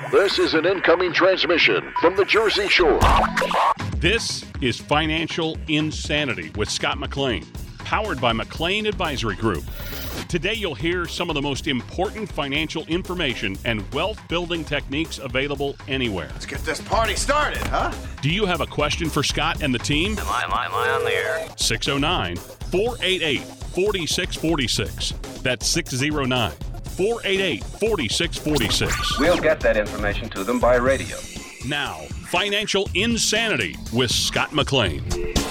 This is an incoming transmission from the Jersey Shore. This is Financial Insanity with Scott McLean, powered by McLean Advisory Group. Today you'll hear some of the most important financial information and wealth-building techniques available anywhere. Let's get this party started, huh? Do you have a question for Scott and the team? Am I on the air? 609-488-4646. That's 609-488-4646. We'll get that information to them by radio. Now, Financial Insanity with Scott McLean.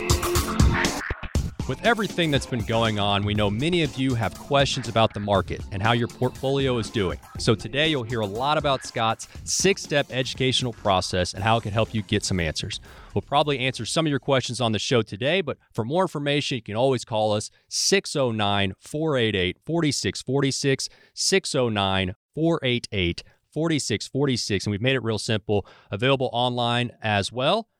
With everything that's been going on, we know many of you have questions about the market and how your portfolio is doing. So today you'll hear a lot about Scott's 6-step educational process and how it can help you get some answers. We'll probably answer some of your questions on the show today, but for more information, you can always call us 609-488-4646, 609-488-4646, and we've made it real simple. Available online as well,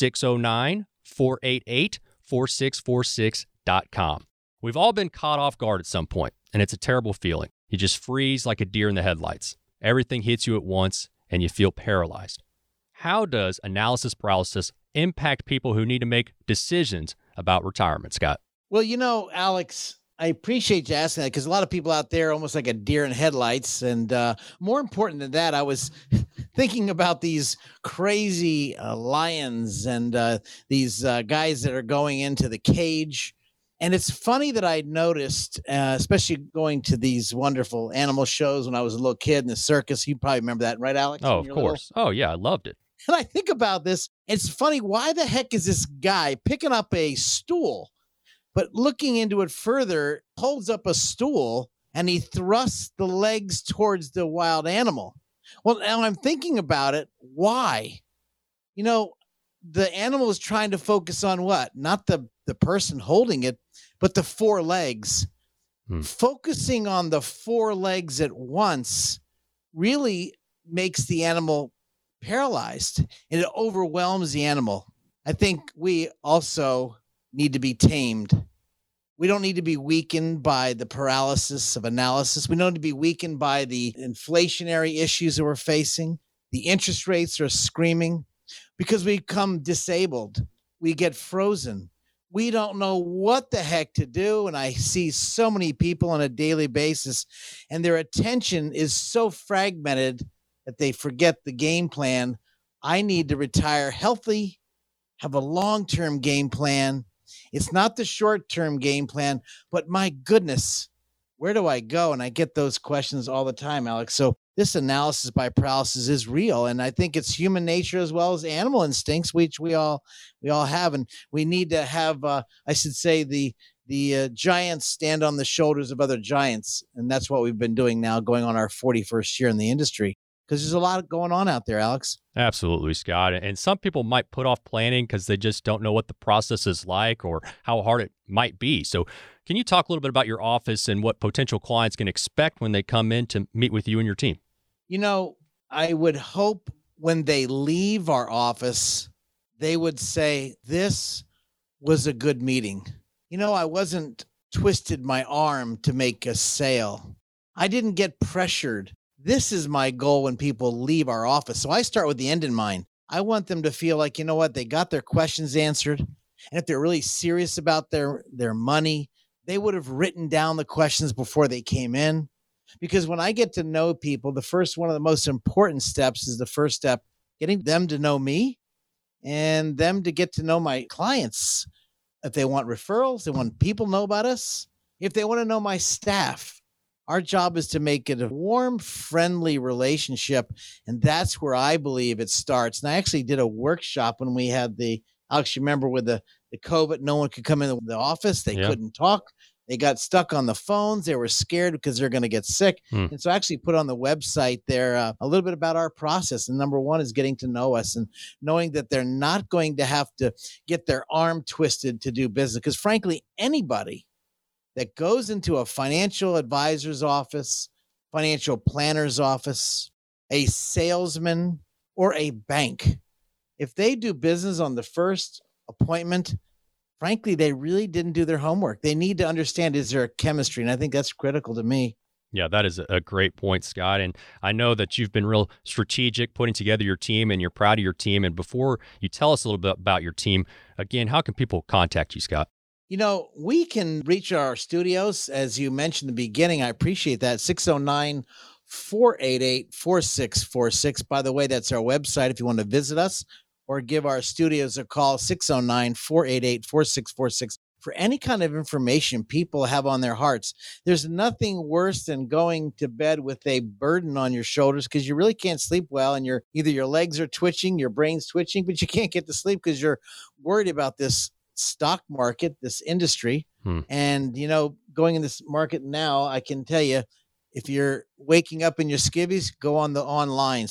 609-488-4646.com. We've all been caught off guard at some point, and it's a terrible feeling. You just freeze like a deer in the headlights. Everything hits you at once, and you feel paralyzed. How does analysis paralysis impact people who need to make decisions about retirement, Scott? Well, you know, Alex, I appreciate you asking that because a lot of people out there are almost like a deer in headlights. And more important than that, I was thinking about these crazy lions and these guys that are going into the cage. And it's funny that I noticed, especially going to these wonderful animal shows when I was a little kid in the circus. You probably remember that, right, Alex? Oh, of course. Oh, yeah, I loved it. And I think about this. It's funny. Why the heck is this guy picking up a stool, but looking into it further, holds up a stool and he thrusts the legs towards the wild animal? Well, now I'm thinking about it. Why? You know, the animal is trying to focus on what? Not the person holding it, but the four legs. Focusing on the four legs at once really makes the animal paralyzed, and it overwhelms the animal. I think we also need to be tamed. We don't need to be weakened by the paralysis of analysis. We don't need to be weakened by the inflationary issues that we're facing. The interest rates are screaming because we become disabled. We get frozen. We don't know what the heck to do. And I see so many people on a daily basis, and their attention is so fragmented that they forget the game plan. I need to retire healthy, have a long-term game plan. It's not the short-term game plan, but my goodness, where do I go? And I get those questions all the time, Alex. So this analysis by paralysis is real. And I think it's human nature as well as animal instincts, which we all have. And we need to have, I should say, the giants stand on the shoulders of other giants. And that's what we've been doing now, going on our 41st year in the industry. Because there's a lot going on out there, Alex. Absolutely, Scott. And some people might put off planning because they just don't know what the process is like or how hard it might be. So can you talk a little bit about your office and what potential clients can expect when they come in to meet with you and your team? You know, I would hope when they leave our office, they would say, this was a good meeting. You know, I wasn't twisted my arm to make a sale. I didn't get pressured. This is my goal when people leave our office. So I start with the end in mind. I want them to feel like, you know what, they got their questions answered. And if they're really serious about their money, they would have written down the questions before they came in. Because when I get to know people, the first one of the most important steps is the first step, getting them to know me and them to get to know my clients. If they want referrals, they want people to know about us. If they want to know my staff. Our job is to make it a warm, friendly relationship, and that's where I believe it starts. And I actually did a workshop when we had Alex, you remember with the COVID, no one could come in the office. They couldn't talk. They got stuck on the phones. They were scared because they're going to get sick. And so I actually put on the website there a little bit about our process. And number one is getting to know us and knowing that they're not going to have to get their arm twisted to do business. Because frankly, anybody that goes into a financial advisor's office, financial planner's office, a salesman, or a bank, if they do business on the first appointment, frankly, they really didn't do their homework. They need to understand, is there a chemistry? And I think that's critical to me. Yeah, that is a great point, Scott. And I know that you've been real strategic putting together your team and you're proud of your team. And before you tell us a little bit about your team, again, how can people contact you, Scott? We can reach our studios, as you mentioned in the beginning. I appreciate that. 609-488-4646. By the way, that's our website if you want to visit us or give our studios a call, 609-488-4646. For any kind of information people have on their hearts. There's nothing worse than going to bed with a burden on your shoulders because you really can't sleep well, and either your legs are twitching, your brain's twitching, but you can't get to sleep because you're worried about this stock market, this industry. And, going in this market now, I can tell you, if you're waking up in your skivvies, go on the online,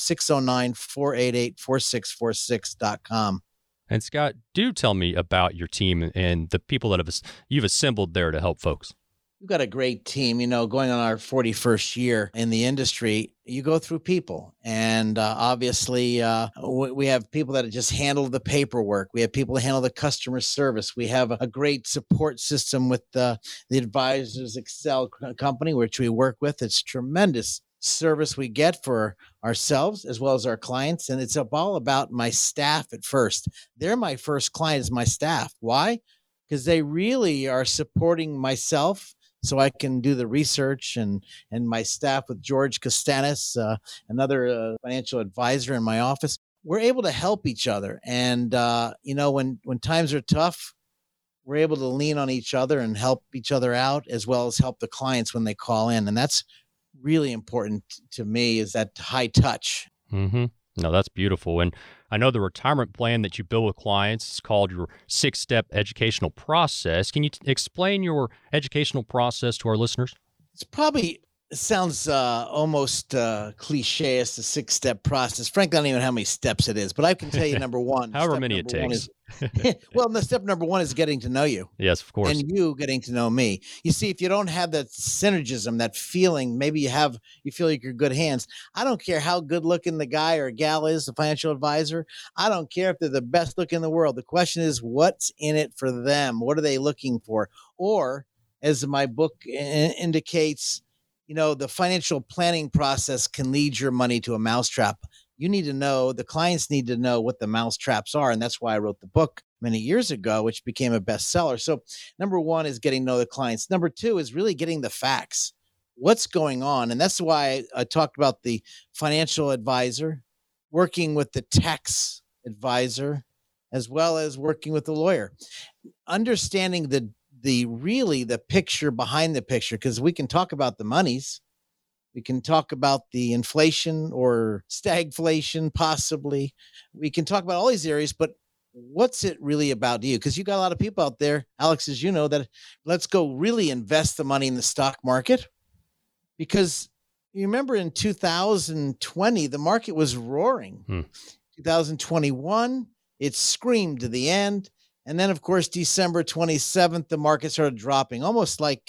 609-488-4646.com. And Scott, do tell me about your team and the people that you've assembled there to help folks. We've got a great team, going on our 41st year in the industry. You go through people, and obviously we have people that just handle the paperwork. We have people that handle the customer service. We have a great support system with the Advisors Excel company, which we work with. It's tremendous service we get for ourselves as well as our clients. And it's all about my staff at first. They're my first client is my staff. Why? Because they really are supporting myself so I can do the research, and my staff with George Costanis, another financial advisor in my office. We're able to help each other. And, when times are tough, we're able to lean on each other and help each other out as well as help the clients when they call in. And that's really important to me, is that high touch. Mm-hmm. No, that's beautiful. And I know the retirement plan that you build with clients is called your 6-step educational process. Can you explain your educational process to our listeners? It's probably sounds almost cliche as the 6-step process. Frankly, I don't even know how many steps it is, but I can tell you number one. However many it takes. Well, the step number one is getting to know you. Yes, of course. And you getting to know me. You see, if you don't have that synergism, that feeling, maybe you feel like you're good hands. I don't care how good looking the guy or gal is, the financial advisor. I don't care if they're the best looking in the world. The question is, what's in it for them? What are they looking for? Or, as my book indicates, the financial planning process can lead your money to a mousetrap. You need to know, the clients need to know what the mousetraps are. And that's why I wrote the book many years ago, which became a bestseller. So number one is getting to know the clients. Number two is really getting the facts. What's going on? And that's why I talked about the financial advisor, working with the tax advisor, as well as working with the lawyer. Understanding the picture behind the picture, because we can talk about the monies. We can talk about the inflation or stagflation, possibly. We can talk about all these areas, but what's it really about to you? Because you got a lot of people out there, Alex, as you know, that let's go really invest the money in the stock market. Because you remember in 2020, the market was roaring. 2021, it screamed to the end. And then, of course, December 27th, the market started dropping, almost like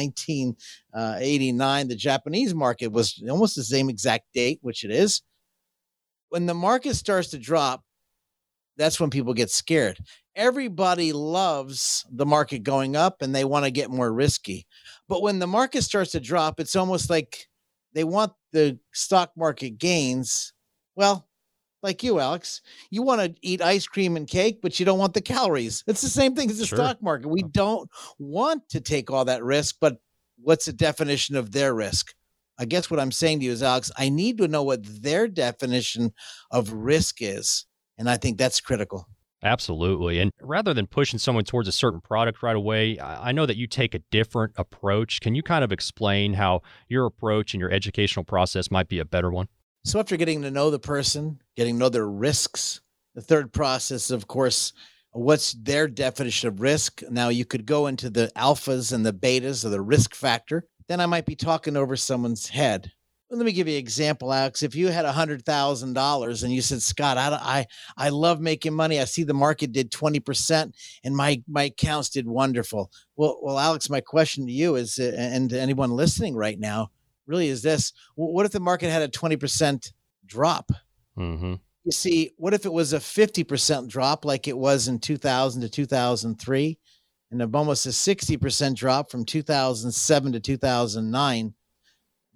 1989. The Japanese market was almost the same exact date, which it is. When the market starts to drop, that's when people get scared. Everybody loves the market going up and they want to get more risky. But when the market starts to drop, it's almost like they want the stock market gains. Well, like you, Alex, you want to eat ice cream and cake, but you don't want the calories. It's the same thing as the stock market. We don't want to take all that risk, but what's the definition of their risk? I guess what I'm saying to you is, Alex, I need to know what their definition of risk is. And I think that's critical. Absolutely. And rather than pushing someone towards a certain product right away, I know that you take a different approach. Can you kind of explain how your approach and your educational process might be a better one? So after getting to know the person, getting to know their risks, the third process, of course, what's their definition of risk? Now, you could go into the alphas and the betas of the risk factor. Then I might be talking over someone's head. Let me give you an example, Alex. If you had $100,000 and you said, Scott, I love making money. I see the market did 20% and my accounts did wonderful. Well, Alex, my question to you is, and to anyone listening right now, really is this: what if the market had a 20% drop? Mm-hmm. You see, what if it was a 50% drop like it was in 2000 to 2003, and almost a 60% drop from 2007 to 2009?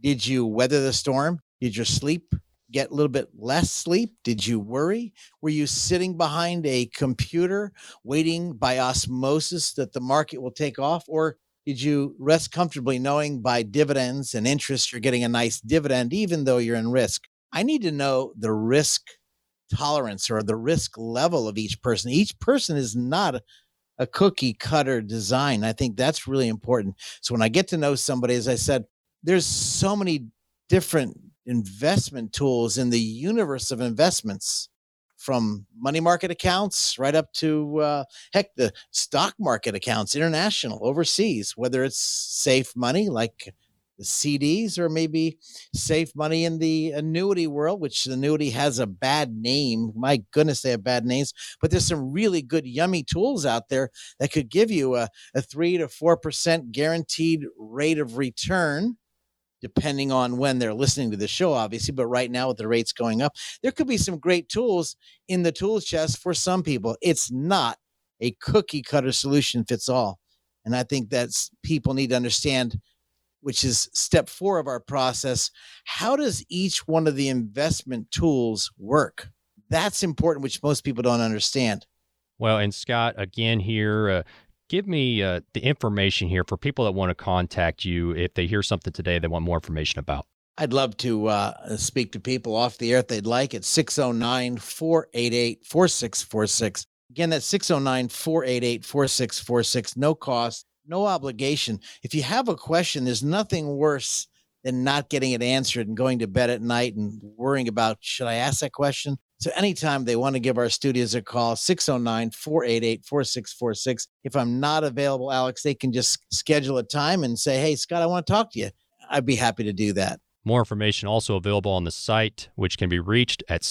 Did you weather the storm? Did your sleep get a little bit less sleep? Did you worry? Were you sitting behind a computer waiting by osmosis that the market will take off? Or did you rest comfortably knowing by dividends and interest you're getting a nice dividend, even though you're in risk? I need to know the risk tolerance or the risk level of each person. Each person is not a cookie cutter design. I think that's really important. So when I get to know somebody, as I said, there's so many different investment tools in the universe of investments, from money market accounts right up to, the stock market accounts, international, overseas, whether it's safe money like the CDs or maybe safe money in the annuity world, which the annuity has a bad name. My goodness, they have bad names, but there's some really good, yummy tools out there that could give you a 3 to 4% guaranteed rate of return, depending on when they're listening to the show, obviously. But right now with the rates going up, there could be some great tools in the tool chest for some people. It's not a cookie cutter solution fits all. And I think that's people need to understand, which is step 4 of our process. How does each one of the investment tools work? That's important, which most people don't understand. Well, and Scott, again here, give me the information here for people that want to contact you if they hear something today they want more information about. I'd love to speak to people off the air if they'd like. It's 609-488-4646. Again, that's 609-488-4646. No cost, no obligation. If you have a question, there's nothing worse than not getting it answered and going to bed at night and worrying about, should I ask that question? So anytime they want to give our studios a call, 609-488-4646. If I'm not available, Alex, they can just schedule a time and say, hey, Scott, I want to talk to you. I'd be happy to do that. More information also available on the site, which can be reached at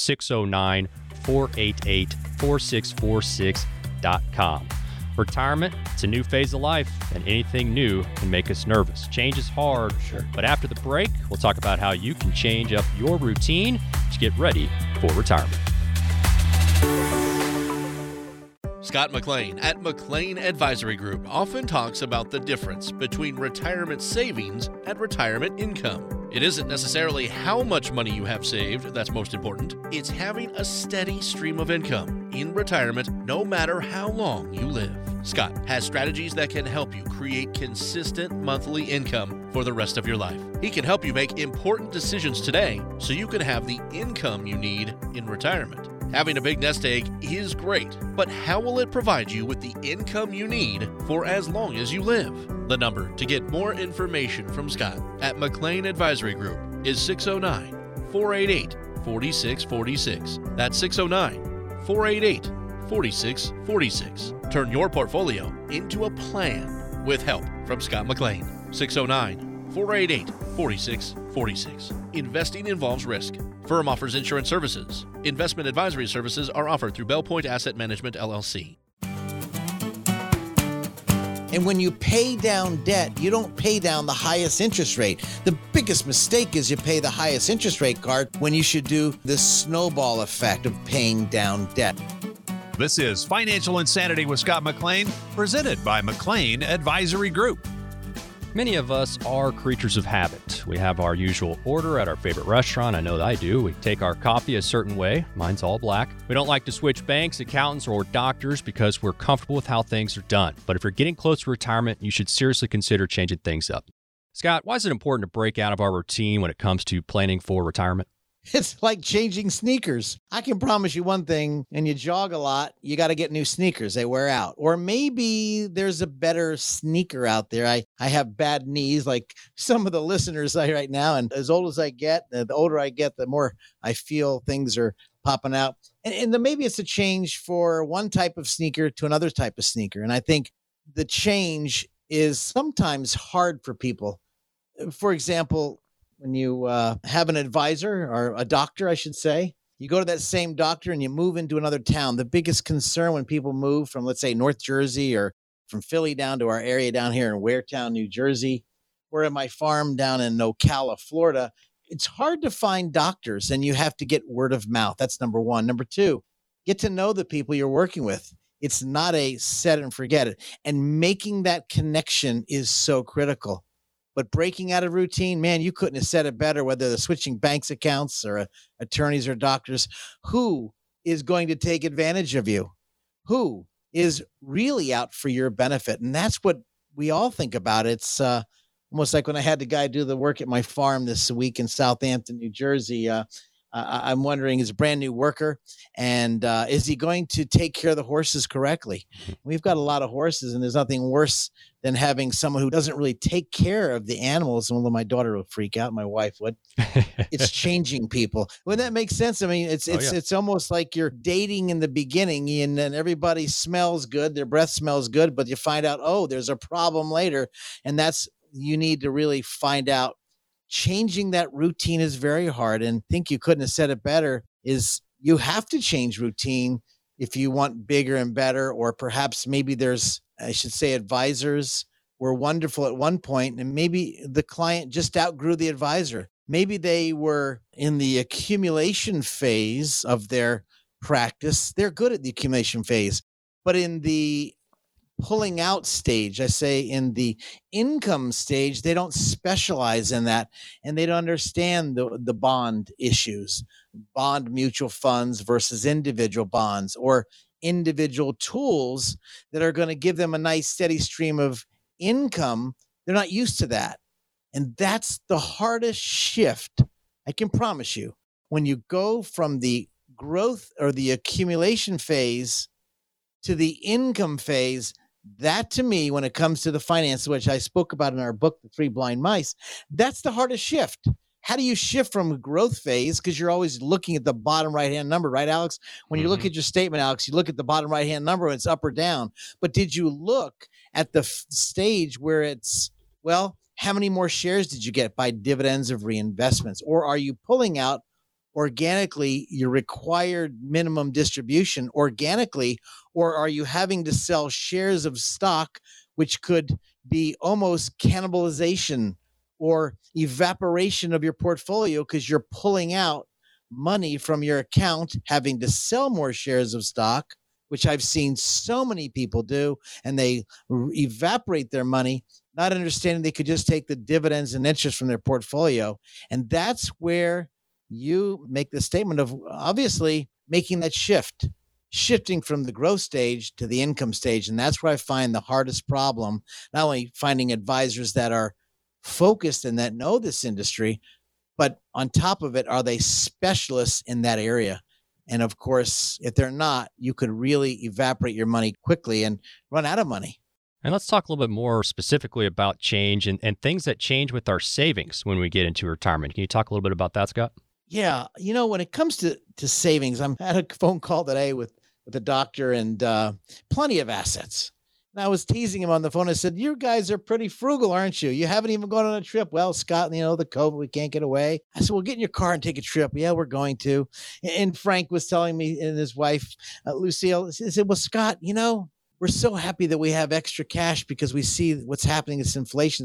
609-488-4646.com. Retirement, it's a new phase of life, and anything new can make us nervous. Change is hard, sure. But after the break, we'll talk about how you can change up your routine to get ready for retirement. Scott McLean at McLean Advisory Group often talks about the difference between retirement savings and retirement income. It isn't necessarily how much money you have saved that's most important. It's having a steady stream of income in retirement no matter how long you live. Scott has strategies that can help you create consistent monthly income for the rest of your life. He can help you make important decisions today so you can have the income you need in retirement. Having a big nest egg is great, but how will it provide you with the income you need for as long as you live? The number to get more information from Scott at McLean Advisory Group is 609-488-4646. That's 609-488-4646. Turn your portfolio into a plan with help from Scott McLean. 609-488-4646. Investing involves risk. Firm offers insurance services. Investment advisory services are offered through Bell Point Asset Management, LLC. And when you pay down debt, you don't pay down the highest interest rate. The biggest mistake is you pay the highest interest rate card when you should do the snowball effect of paying down debt. This is Financial Insanity with Scott McLean, presented by McLean Advisory Group. Many of us are creatures of habit. We have our usual order at our favorite restaurant. I know that I do. We take our coffee a certain way. Mine's all black. We don't like to switch banks, accountants, or doctors because we're comfortable with how things are done. But if you're getting close to retirement, you should seriously consider changing things up. Scott, why is it important to break out of our routine when it comes to planning for retirement? It's like changing sneakers. I can promise you one thing, and you jog a lot, you got to get new sneakers. They wear out. Or maybe there's a better sneaker out there. I have bad knees like some of the listeners right now. And as old as I get, the older I get, the more I feel things are popping out. And then maybe it's a change for one type of sneaker to another type of sneaker. And I think the change is sometimes hard for people. For example, when you have an advisor or a doctor, I should say, you go to that same doctor and you move into another town. The biggest concern when people move from, let's say, North Jersey or from Philly down to our area down here in Waretown, New Jersey, or at my farm down in Ocala, Florida, it's hard to find doctors and you have to get word of mouth. That's number one. Number two, get to know the people you're working with. It's not a set and forget it. And making that connection is so critical. But breaking out of routine, man, you couldn't have said it better, whether they're switching banks accounts or attorneys or doctors. Who is going to take advantage of you? Who is really out for your benefit? And that's what we all think about. It's almost like when I had the guy do the work at my farm this week in Southampton, New Jersey. I'm wondering, is a brand new worker, and is he going to take care of the horses correctly? We've got a lot of horses, and there's nothing worse than having someone who doesn't really take care of the animals. And although my daughter will freak out, my wife would. It's changing people. Wouldn't that make sense? I mean, it's almost like you're dating in the beginning, and then everybody smells good, their breath smells good, but you find out, oh, there's a problem later, and you need to really find out. Changing that routine is very hard, and I think you couldn't have said it better, is you have to change routine if you want bigger and better, or perhaps maybe advisors were wonderful at one point, and maybe the client just outgrew the advisor. Maybe they were in the accumulation phase of their practice. They're good at the accumulation phase, but in the pulling out stage, I say in the income stage, they don't specialize in that, and they don't understand the bond issues, bond mutual funds versus individual bonds, or individual tools that are going to give them a nice steady stream of income. They're not used to that. And that's the hardest shift, I can promise you. When you go from the growth or the accumulation phase to the income phase, that to me, when it comes to the finance, which I spoke about in our book, The Three Blind Mice, that's the hardest shift. How do you shift from a growth phase? Because you're always looking at the bottom right-hand number, right, Alex? When you look at your statement, Alex, you look at the bottom right-hand number and it's up or down. But did you look at the stage where it's, well, how many more shares did you get by dividends of reinvestments? Or are you pulling out organically your required minimum distribution organically, or are you having to sell shares of stock, which could be almost cannibalization or evaporation of your portfolio because you're pulling out money from your account, having to sell more shares of stock, which I've seen so many people do, and they evaporate their money, not understanding they could just take the dividends and interest from their portfolio. And that's where you make the statement of obviously making that shifting from the growth stage to the income stage. And that's where I find the hardest problem, not only finding advisors that are focused and that know this industry, but on top of it, are they specialists in that area? And of course, if they're not, you could really evaporate your money quickly and run out of money. And let's talk a little bit more specifically about change and things that change with our savings when we get into retirement. Can you talk a little bit about that, Scott? Yeah. You know, when it comes to savings, I had a phone call today with a doctor and plenty of assets. And I was teasing him on the phone. I said, you guys are pretty frugal, aren't you? You haven't even gone on a trip. Well, Scott, the COVID, we can't get away. I said, well, get in your car and take a trip. Yeah, we're going to. And Frank was telling me, and his wife, Lucille, he said, well, Scott, we're so happy that we have extra cash because we see what's happening. This inflation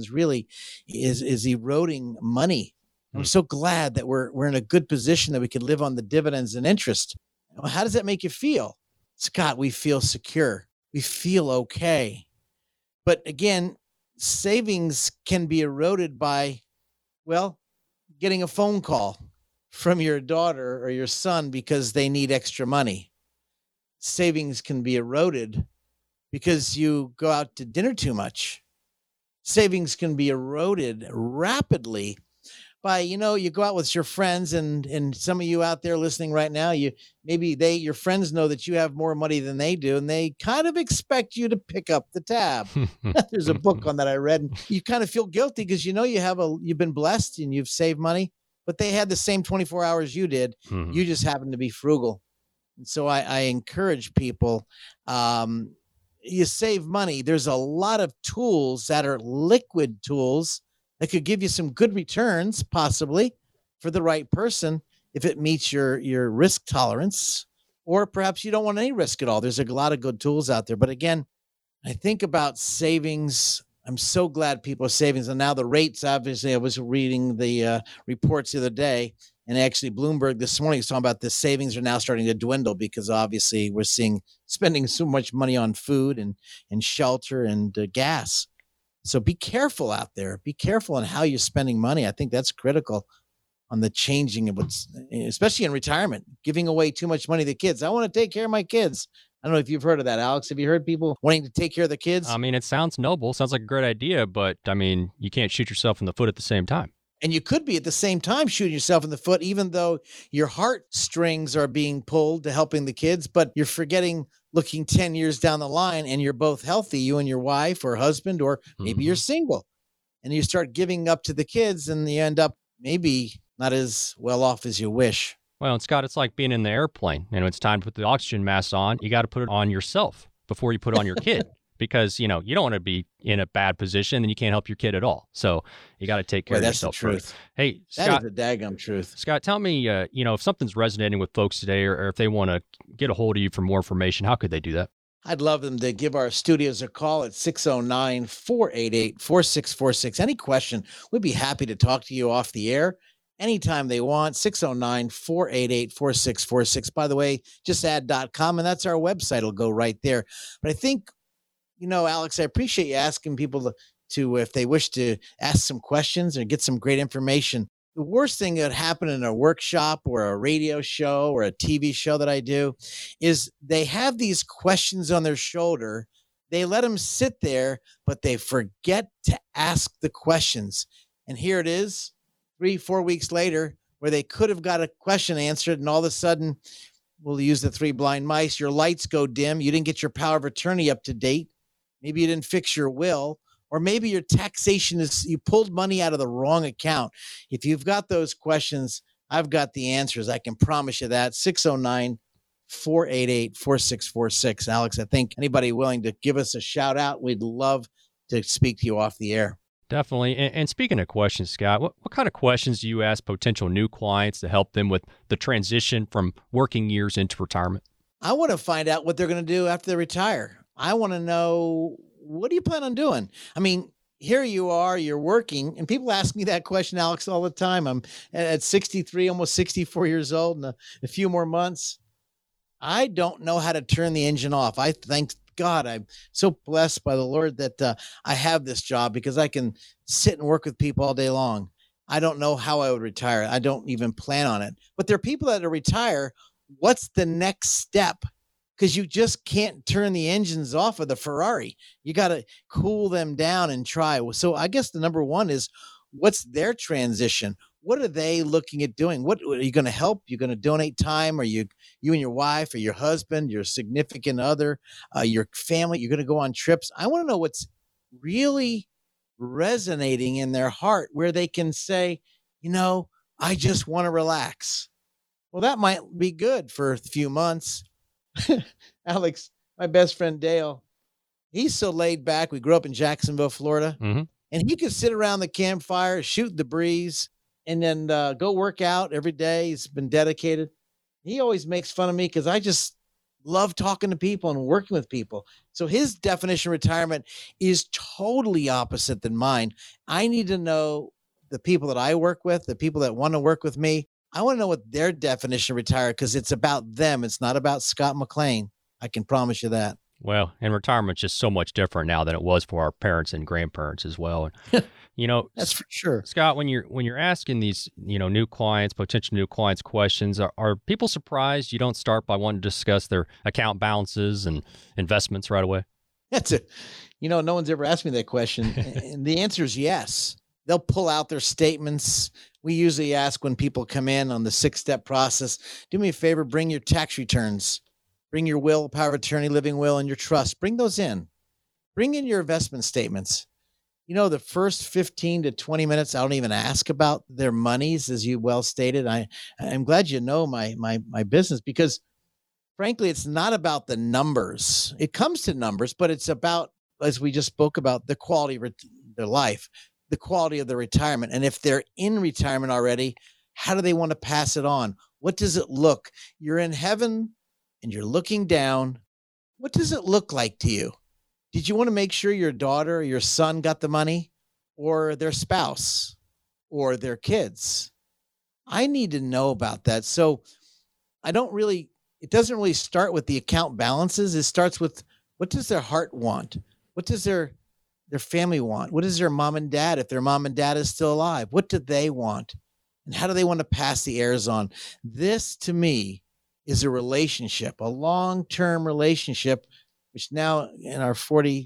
is eroding money. I'm so glad that we're in a good position that we can live on the dividends and interest. Well, how does that make you feel? Scott, we feel secure. We feel okay. But again, savings can be eroded by, getting a phone call from your daughter or your son because they need extra money. Savings can be eroded because you go out to dinner too much. Savings can be eroded rapidly by, you go out with your friends, and some of you out there listening right now, your friends know that you have more money than they do, and they kind of expect you to pick up the tab. There's a book on that I read, and you kind of feel guilty because you've been blessed and you've saved money, but they had the same 24 hours you did. Mm-hmm. You just happen to be frugal. And so I encourage people, you save money. There's a lot of tools that are liquid tools that could give you some good returns, possibly, for the right person if it meets your risk tolerance, or perhaps you don't want any risk at all. There's a lot of good tools out there. But again, I think about savings. I'm so glad people are savings. And now the rates, obviously, I was reading the reports the other day, and actually Bloomberg this morning is talking about the savings are now starting to dwindle because obviously we're spending so much money on food and shelter and gas. So be careful out there. Be careful on how you're spending money. I think that's critical on the changing of what's, especially in retirement, giving away too much money to kids. I want to take care of my kids. I don't know if you've heard of that, Alex. Have you heard people wanting to take care of the kids? I mean, it sounds noble. Sounds like a great idea, but I mean, you can't shoot yourself in the foot at the same time. And you could be at the same time shooting yourself in the foot, even though your heartstrings are being pulled to helping the kids, but you're forgetting looking 10 years down the line and you're both healthy, you and your wife or husband, or maybe you're single, and you start giving up to the kids and you end up maybe not as well off as you wish. Well, and Scott, it's like being in the airplane. It's time to put the oxygen mask on. You got to put it on yourself before you put it on your kid. Because, you don't want to be in a bad position and you can't help your kid at all. So you got to take care of yourself. That's the truth. Hey, Scott. That is the daggum truth. Scott, tell me, if something's resonating with folks today or if they want to get a hold of you for more information, how could they do that? I'd love them to give our studios a call at 609-488-4646. Any question, we'd be happy to talk to you off the air anytime they want. 609-488-4646. By the way, justadd.com, and that's our website. It'll go right there. But I think, Alex, I appreciate you asking people to if they wish to ask some questions or get some great information. The worst thing that happened in a workshop or a radio show or a TV show that I do is they have these questions on their shoulder. They let them sit there, but they forget to ask the questions. And here it is 3-4 weeks later where they could have got a question answered. And all of a sudden, we'll use the 3 blind mice. Your lights go dim. You didn't get your power of attorney up to date. Maybe you didn't fix your will, or maybe your taxation you pulled money out of the wrong account. If you've got those questions, I've got the answers. I can promise you that. 609-488-4646. Alex, I think anybody willing to give us a shout out, we'd love to speak to you off the air. Definitely. And speaking of questions, Scott, what kind of questions do you ask potential new clients to help them with the transition from working years into retirement? I want to find out what they're going to do after they retire. I want to know, what do you plan on doing? I mean, here you are, you're working, and people ask me that question, Alex, all the time. I'm at 63, almost 64 years old, in a few more months. I don't know how to turn the engine off. I thank God I'm so blessed by the Lord that I have this job because I can sit and work with people all day long. I don't know how I would retire. I don't even plan on it. But there are people that retire. What's the next step? Because you just can't turn the engines off of the Ferrari. You got to cool them down and try. So I guess the number one is, what's their transition? What are they looking at doing? What are you going to help? You're going to donate time? Or you and your wife or your husband, your significant other, your family, you're going to go on trips? I want to know what's really resonating in their heart where they can say, I just want to relax. Well, that might be good for a few months. Alex, my best friend Dale, he's so laid back. We grew up in Jacksonville, Florida, and he could sit around the campfire, shoot the breeze, and then go work out every day. He's been dedicated. He always makes fun of me because I just love talking to people and working with people. So his definition of retirement is totally opposite than mine. I need to know the people that I work with, the people that want to work with me. I want to know what their definition of retire, because it's about them. It's not about Scott McLean. I can promise you that. Well, and retirement's just so much different now than it was for our parents and grandparents as well. That's for sure. Scott, when you're asking these, new clients, potential new clients questions, are people surprised you don't start by wanting to discuss their account balances and investments right away? No one's ever asked me that question. And the answer is yes. They'll pull out their statements. We usually ask when people come in on the 6-step process, do me a favor, bring your tax returns, bring your will, power of attorney, living will, and your trust. Bring those in. Bring in your investment statements. The first 15 to 20 minutes, I don't even ask about their monies, as you well stated. I'm glad you know my business, because frankly, it's not about the numbers. It comes to numbers, but it's about, as we just spoke about, the quality of their life, the quality of the retirement. And if they're in retirement already, how do they want to pass it on? What does it look? You're in heaven and you're looking down. What does it look like to you? Did you want to make sure your daughter or your son got the money, or their spouse or their kids? I need to know about that. So it doesn't really start with the account balances. It starts with, what does their heart want? What does their their family want? What does their mom and dad, if their mom and dad is still alive, what do they want? And how do they want to pass the heirs on? This, to me, is a relationship, a long-term relationship, which now in our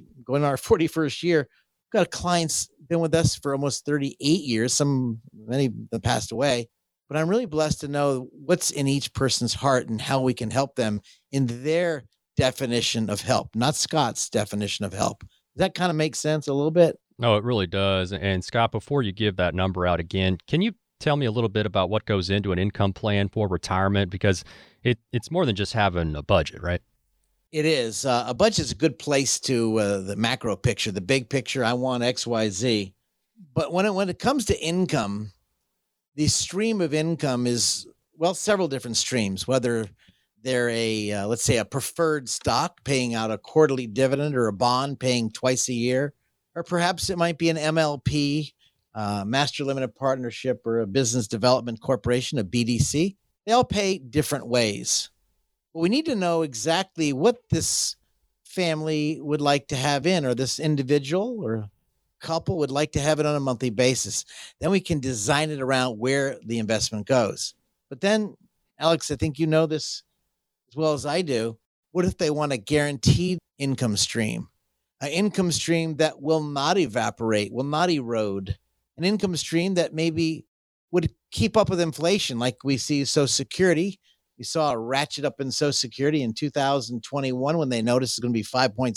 41st year, we've got clients been with us for almost 38 years. Many have passed away. But I'm really blessed to know what's in each person's heart and how we can help them in their definition of help, not Scott's definition of help. Does that kind of make sense a little bit? No, it really does. And Scott, before you give that number out again, can you tell me a little bit about what goes into an income plan for retirement? Because it's more than just having a budget, right? It is. A budget is a good place to the macro picture, the big picture. I want X, Y, Z. But when it comes to income, the stream of income is, well, several different streams, whether they're let's say a preferred stock paying out a quarterly dividend or a bond paying twice a year, or perhaps it might be an MLP, master limited partnership, or a business development corporation, a BDC. They all pay different ways. But we need to know exactly what this family would like to have in, or this individual or couple would like to have it on a monthly basis. Then we can design it around where the investment goes. But then, Alex, I think you know this as well as I do. What if they want a guaranteed income stream? An income stream that will not evaporate, will not erode. An income stream that maybe would keep up with inflation, like we see Social Security. We saw a ratchet up in Social Security in 2021 when they noticed it's going to be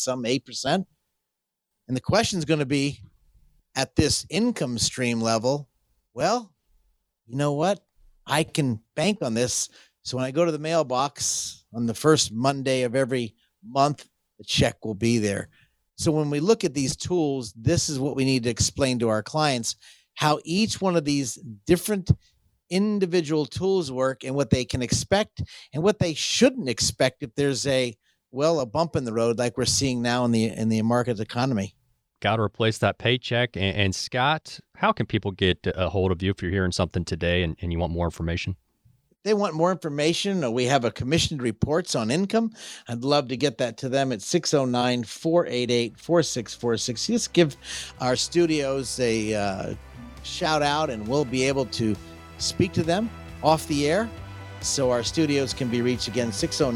8%. And the question is going to be, at this income stream level, well, you know what? I can bank on this. So when I go to the mailbox on the first Monday of every month, the check will be there. So when we look at these tools, this is what we need to explain to our clients, how each one of these different individual tools work and what they can expect and what they shouldn't expect if there's a bump in the road like we're seeing now in the market economy. Got to replace that paycheck. And Scott, how can people get a hold of you if you're hearing something today and you want more information? They want more information. We have a commissioned reports on income. I'd love to get that to them at 609-488-4646. Just give our studios a shout out and we'll be able to speak to them off the air. So our studios can be reached again,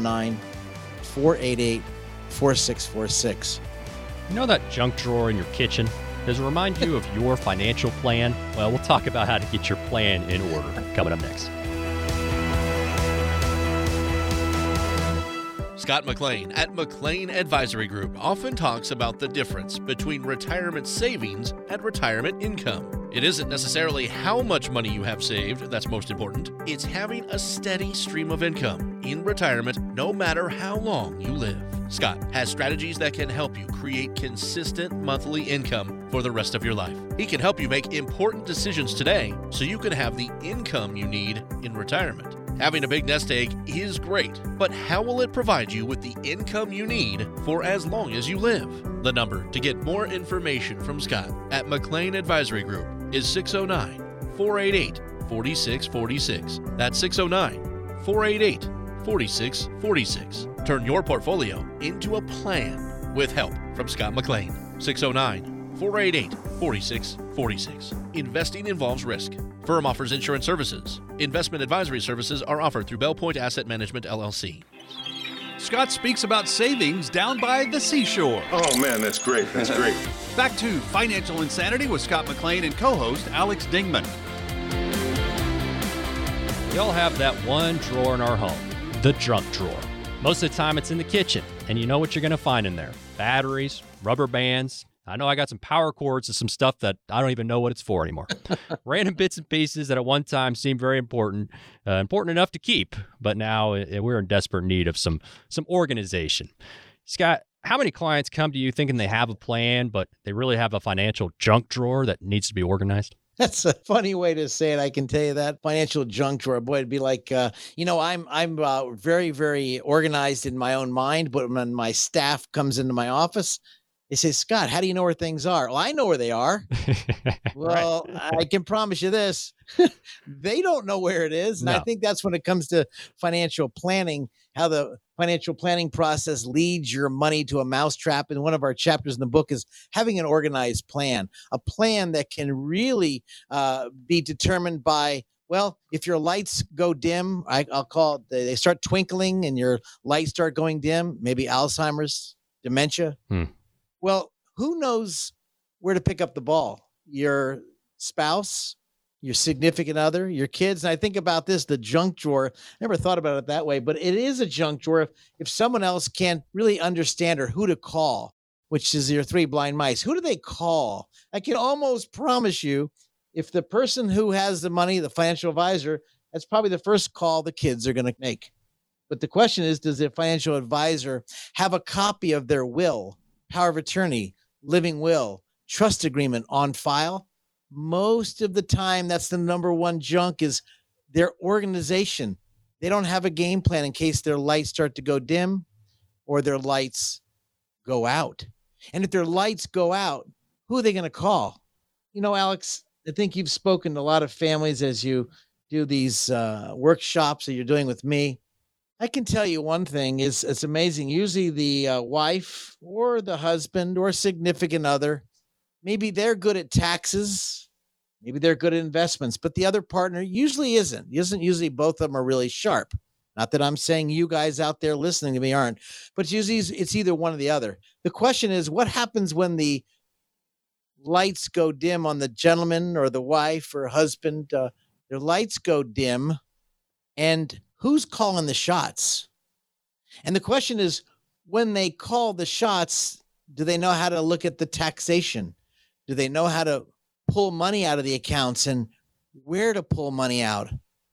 609-488-4646. You know that junk drawer in your kitchen? Does it remind you of your financial plan? Well, we'll talk about how to get your plan in order coming up next. Scott McLean at McLean Advisory Group often talks about the difference between retirement savings and retirement income. It isn't necessarily how much money you have saved that's most important. It's having a steady stream of income in retirement no matter how long you live. Scott has strategies that can help you create consistent monthly income for the rest of your life. He can help you make important decisions today so you can have the income you need in retirement. Having a big nest egg is great, but how will it provide you with the income you need for as long as you live? The number to get more information from Scott at McLean Advisory Group is 609-488-4646. That's 609-488-4646. Turn your portfolio into a plan with help from Scott McLean. 609-488-4646. Investing involves risk. Firm offers insurance services. Investment advisory services are offered through Bell Point Asset Management, LLC. Scott speaks about savings down by the seashore. Oh, man, that's great. That's great. Back to Financial Insanity with Scott McLean and co-host Alex Dingman. We all have that one drawer in our home, the junk drawer. Most of the time it's in the kitchen, and you know what you're going to find in there. Batteries, rubber bands. I know I got some power cords and some stuff that I don't even know what it's for anymore. Random bits and pieces that at one time seemed very important, important enough to keep, but now we're in desperate need of some organization. Scott, how many clients come to you thinking they have a plan, but they really have a financial junk drawer that needs to be organized? That's a funny way to say it. I can tell you that. Financial junk drawer. Boy, it'd be like, I'm very, very organized in my own mind, but when my staff comes into my office, They say, Scott, how do you know where things are? Well, I know where they are. Well, I can promise you this. They don't know where it is. And I think that's when it comes to financial planning, how the financial planning process leads your money to a mousetrap. And one of our chapters in the book is having an organized plan, a plan that can really be determined by, well, if your lights go dim, I'll call it, they start twinkling and your lights start going dim, maybe Alzheimer's, dementia. Well, who knows where to pick up the ball? Your spouse, your significant other, your kids. And I think about this, the junk drawer. I never thought about it that way, but it is a junk drawer if someone else can't really understand or who to call, which is your three blind mice. Who do they call? I can almost promise you, if the person who has the money, the financial advisor, that's probably the first call the kids are going to make. But the question is, does the financial advisor have a copy of their will, power of attorney, living will, trust agreement on file? Most of the time, that's the number one junk is their organization. They don't have a game plan in case their lights start to go dim or their lights go out. And if their lights go out, who are they going to call? You know, Alex, I think you've spoken to a lot of families as you do these workshops that you're doing with me. I can tell you one thing is it's amazing. Usually the wife or the husband or significant other, maybe they're good at taxes, maybe they're good at investments, but the other partner usually isn't. Usually both of them are really sharp. Not that I'm saying you guys out there listening to me aren't, but usually it's either one or the other. The question is, what happens when the lights go dim on the gentleman or the wife or husband? Their lights go dim, and who's calling the shots? And the question is, when they call the shots, do they know how to look at the taxation? Do they know how to pull money out of the accounts and where to pull money out?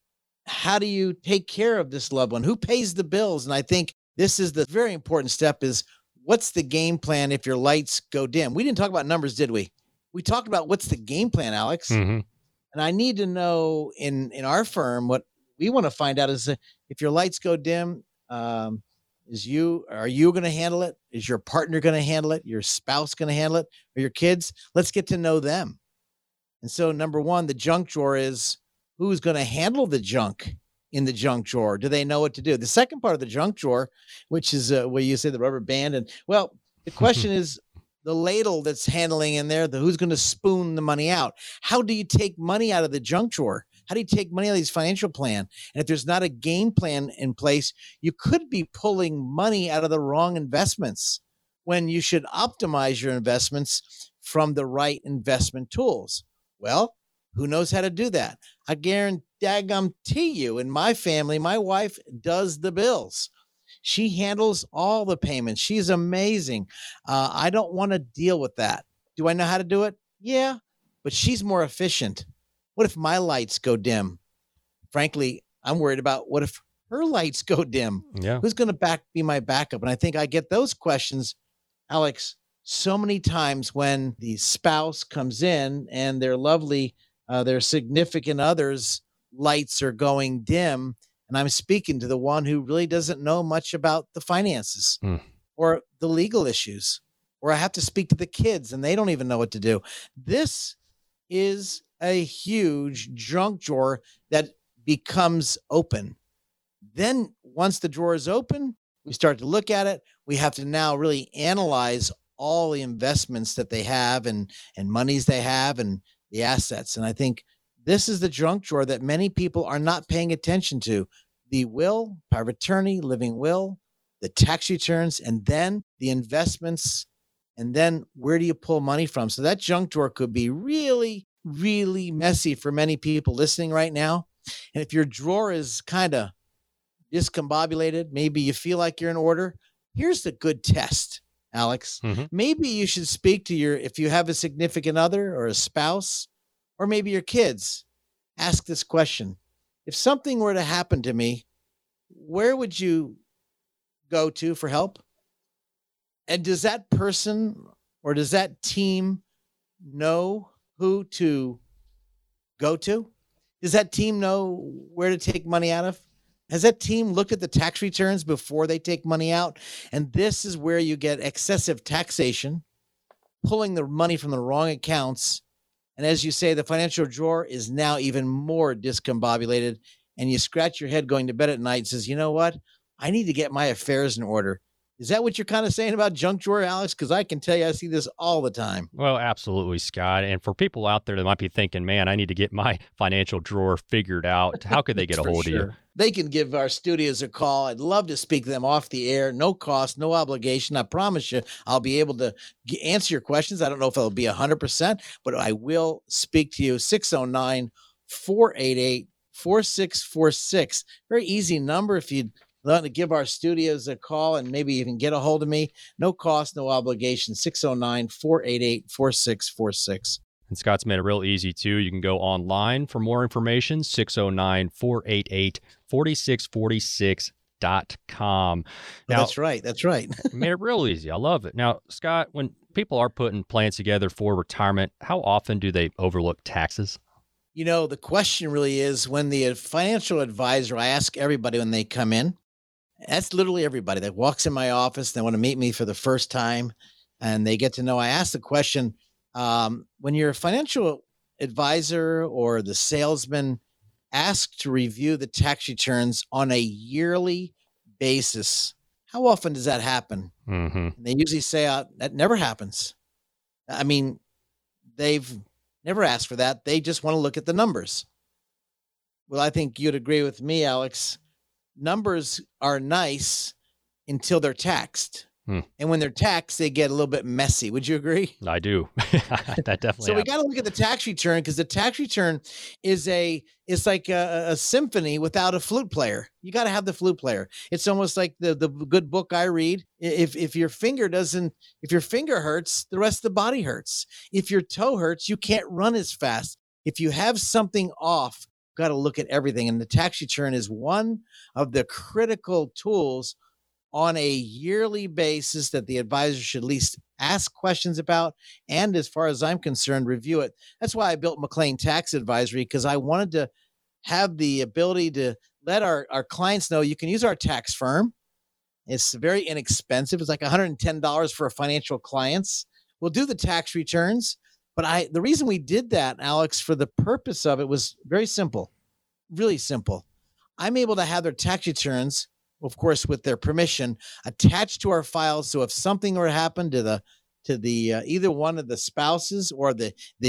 How do you take care of this loved one? Who pays the bills? And I think this is the very important step is, what's the game plan if your lights go dim? We didn't talk about numbers, did we? We talked about what's the game plan, Alex. And I need to know in our firm, what we want to find out is if your lights go dim, are you going to handle it? Is your partner going to handle it? Your spouse going to handle it? Or your kids? Let's get to know them. And so number one, the junk drawer is, who's going to handle the junk in the junk drawer? Do they know what to do? The second part of the junk drawer, which is where you say the rubber band. And well, the question is the ladle that's handling in there, who's going to spoon the money out? How do you take money out of the junk drawer? How do you take money out of these financial plan? And if there's not a game plan in place, you could be pulling money out of the wrong investments when you should optimize your investments from the right investment tools. Well, who knows how to do that? I guarantee you, in my family, my wife does the bills. She handles all the payments. She's amazing. I don't want to deal with that. Do I know how to do it? Yeah, but she's more efficient. What if my lights go dim? Frankly, I'm worried about what if her lights go dim? Yeah. Who's going to be my backup? And I think I get those questions, Alex, so many times when the spouse comes in and their lovely, their significant other's lights are going dim. And I'm speaking to the one who really doesn't know much about the finances or the legal issues, or I have to speak to the kids and they don't even know what to do. This is a huge junk drawer that becomes open. Then once the drawer is open, we start to look at it. We have to now really analyze all the investments that they have and monies they have and the assets. And I think this is the junk drawer that many people are not paying attention to. The will, power of attorney, living will, the tax returns, and then the investments. And then where do you pull money from? So that junk drawer could be really, really messy for many people listening right now. And if your drawer is kind of discombobulated, maybe you feel like you're in order, here's the good test, Alex. Maybe you should speak to if you have a significant other or a spouse, or maybe your kids, ask this question. If something were to happen to me, where would you go to for help? And does that person or does that team know who to go to? Does that team know where to take money out of? Has that team looked at the tax returns before they take money out? And this is where you get excessive taxation. pulling the money from the wrong accounts. And as you say, the financial drawer is now even more discombobulated. And you scratch your head going to bed at night and says, you know what? I need to get my affairs in order. Is that what you're kind of saying about junk drawer, Alex? Because I can tell you I see this all the time. Well, absolutely, Scott. And for people out there that might be thinking, man, I need to get my financial drawer figured out, how could they get a hold of you? They can give our studios a call. I'd love to speak to them off the air. No cost, no obligation. I promise you I'll be able to answer your questions. I don't know if it'll be 100%, but I will speak to you. 609-488-4646. Very easy number if you'd want to give our studios a call and maybe even get a hold of me. No cost, no obligation. 609-488-4646. And Scott's made it real easy, too. You can go online for more information, 609-488-4646.com. Now, That's right. made it real easy. I love it. Now, Scott, when people are putting plans together for retirement, how often do they overlook taxes? You know, the question really is when the financial advisor, I ask everybody when they come in, that's literally everybody that walks in my office. They want to meet me for the first time and they get to know. I ask the question, when you're a financial advisor or the salesman asked to review the tax returns on a yearly basis, how often does that happen? Mm-hmm. And they usually say that never happens. I mean, they've never asked for that. They just want to look at the numbers. Well, I think you'd agree with me, Alex. Numbers are nice until they're taxed. And when they're taxed, they get a little bit messy. Would you agree? I do. That definitely. So we got to look at the tax return because the tax return is it's like a symphony without a flute player. You got to have the flute player. It's almost like the good book I read. If your finger hurts, the rest of the body hurts. If your toe hurts, you can't run as fast. If you have something off, you've got to look at everything. And the tax return is one of the critical tools on a yearly basis that the advisor should at least ask questions about. And as far as I'm concerned, review it. That's why I built McLean Tax Advisory, because I wanted to have the ability to let our clients know you can use our tax firm. It's very inexpensive. It's like $110 for a financial clients. We'll do the tax returns. But the reason we did that, Alex, for the purpose of it was very simple, really simple. I'm able to have their tax returns, of course, with their permission, attached to our files. So if something were to happen to the either one of the spouses or the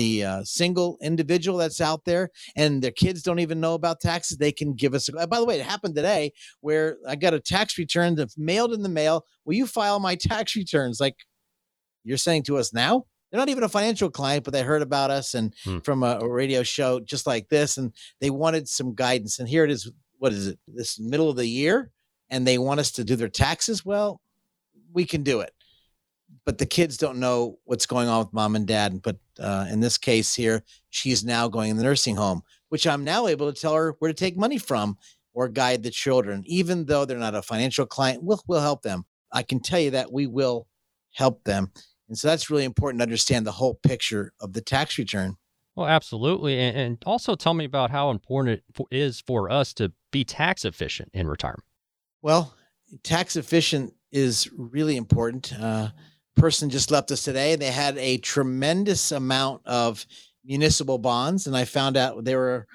single individual that's out there, and their kids don't even know about taxes, they can give us. By the way, it happened today where I got a tax return that's mailed in the mail. Will you file my tax returns? Like you're saying to us now? They're not even a financial client, but they heard about us and from a radio show just like this, and they wanted some guidance. And here it is. What is it? This middle of the year. And they want us to do their taxes. Well, we can do it. But the kids don't know what's going on with mom and dad. But in this case here, she's now going in the nursing home, which I'm now able to tell her where to take money from or guide the children. Even though they're not a financial client, we'll help them. I can tell you that we will help them. And so that's really important to understand the whole picture of the tax return. Well, absolutely. And also tell me about how important it is for us to be tax efficient in retirement. Well, tax efficient is really important. Person just left us today. They had a tremendous amount of municipal bonds, and I found out they were,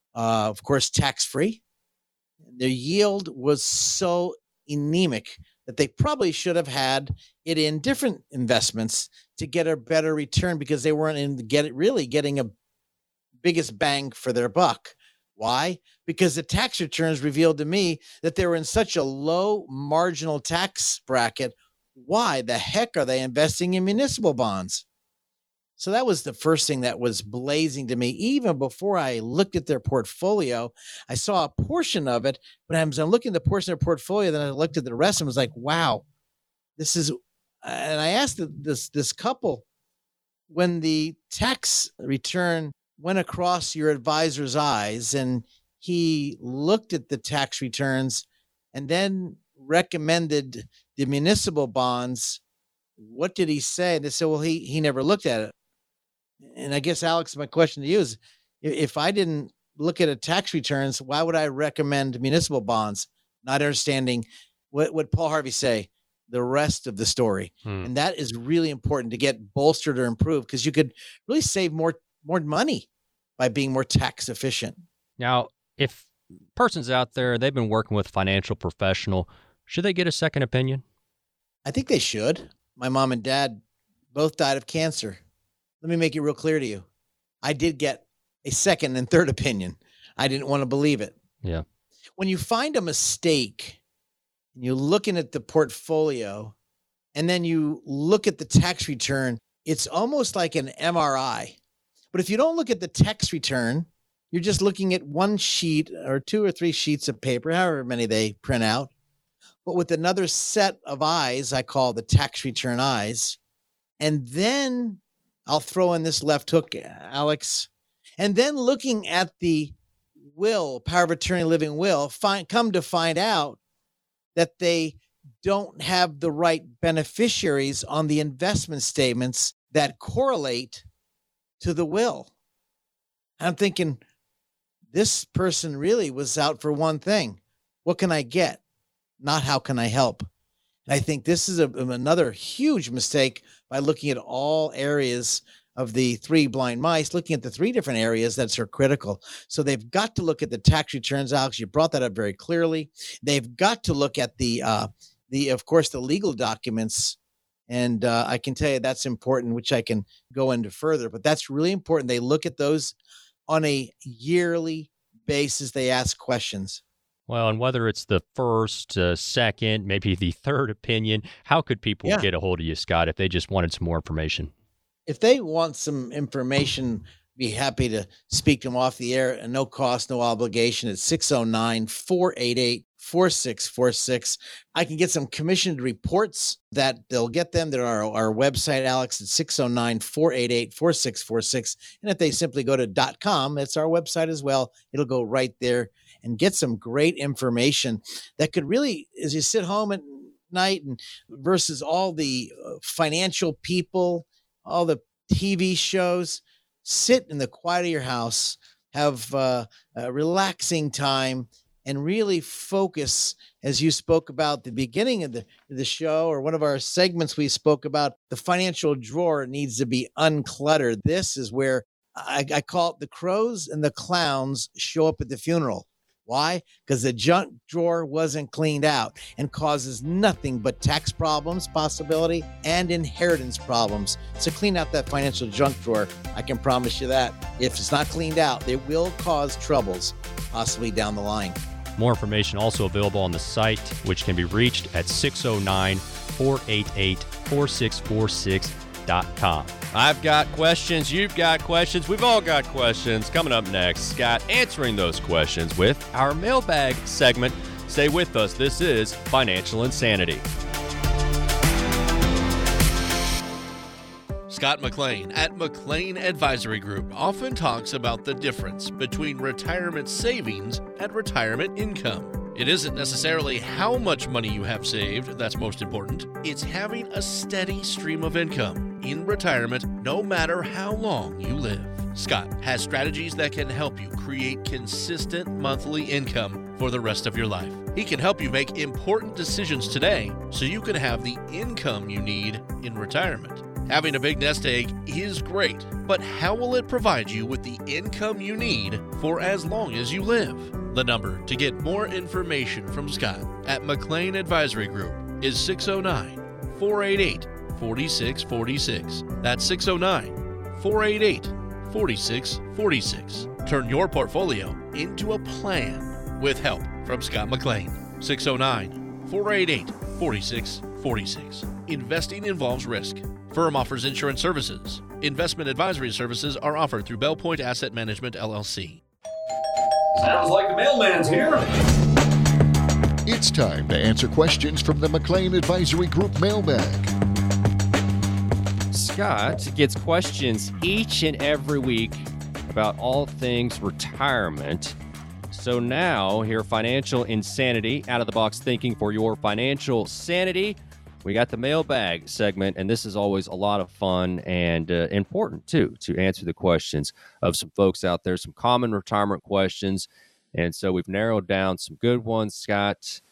of course, tax-free. Their yield was so anemic that they probably should have had it in different investments to get a better return because they weren't getting a biggest bang for their buck. Why? Because the tax returns revealed to me that they were in such a low marginal tax bracket. Why the heck are they investing in municipal bonds? So that was the first thing that was blazing to me. Even before I looked at their portfolio, I saw a portion of it, but as I'm looking at the portion of their portfolio, then I looked at the rest and was like, wow, this is, and I asked this couple, when the tax return went across your advisor's eyes and he looked at the tax returns and then recommended the municipal bonds, what did he say? And they said, well, he never looked at it. And I guess, Alex, my question to you is, if I didn't look at a tax returns, why would I recommend municipal bonds? Not understanding what Paul Harvey say? the rest of the story. And that is really important to get bolstered or improved, because you could really save more money by being more tax efficient. Now, if persons out there, they've been working with a financial professional, should they get a second opinion? I think they should. My mom and dad both died of cancer. Let me make it real clear to you. I did get a second and third opinion. I didn't want to believe it. Yeah. When you find a mistake, you're looking at the portfolio, and then you look at the tax return, it's almost like an MRI. But if you don't look at the tax return, you're just looking at one sheet or 2 or 3 sheets of paper, however many they print out. But with another set of eyes, I call the tax return eyes. And then I'll throw in this left hook, Alex. And then looking at the will, power of attorney living will, come to find out that they don't have the right beneficiaries on the investment statements that correlate to the will. I'm thinking, this person really was out for one thing. What can I get? Not how can I help? And I think this is another huge mistake by looking at all areas of the 3 blind mice, looking at the 3 different areas that are critical. So they've got to look at the tax returns, Alex. You brought that up very clearly. They've got to look at of course, the legal documents. And I can tell you that's important, which I can go into further, but that's really important. They look at those on a yearly basis. They ask questions. Well, and whether it's the first, second, maybe the third opinion, how could people get a hold of you, Scott, if they just wanted some more information? If they want some information, be happy to speak to them off the air, and no cost, no obligation. It's 609-488-4646. I can get some commissioned reports that they'll get them. They're on our website, Alex, at 609-488-4646. And if they simply go to .com, it's our website as well. It'll go right there and get some great information that could really, as you sit home at night and versus all the financial people, all the TV shows, sit in the quiet of your house, have a relaxing time, and really focus, as you spoke about at the beginning of the show, or one of our segments we spoke about, the financial drawer needs to be uncluttered. This is where I call it the crows and the clowns show up at the funeral. Why? Because the junk drawer wasn't cleaned out and causes nothing but tax problems, possibility, and inheritance problems. So clean out that financial junk drawer. I can promise you that. If it's not cleaned out, it will cause troubles, possibly down the line. More information also available on the site, which can be reached at 609-488-4646.com. I've got questions. You've got questions. We've all got questions. Coming up next, Scott answering those questions with our mailbag segment. Stay with us. This is Financial Insanity. Scott McLean at McLean Advisory Group often talks about the difference between retirement savings and retirement income. It isn't necessarily how much money you have saved that's most important. It's having a steady stream of income in retirement no matter how long you live. Scott has strategies that can help you create consistent monthly income for the rest of your life. He can help you make important decisions today so you can have the income you need in retirement. Having a big nest egg is great, but how will it provide you with the income you need for as long as you live? The number to get more information from Scott at McLean Advisory Group is 609-488-4646. That's 609-488-4646. Turn your portfolio into a plan with help from Scott McLean. 609-488-4646. Investing involves risk. Firm offers insurance services. Investment advisory services are offered through Bell Point Asset Management, LLC. Sounds like the mailman's here. It's time to answer questions from the McLean Advisory Group mailbag. Scott gets questions each and every week about all things retirement. So now, here, Financial Insanity, out-of-the-box thinking for your financial sanity. We got the mailbag segment, and this is always a lot of fun and important, too, to answer the questions of some folks out there, some common retirement questions. And so we've narrowed down some good ones, Scott.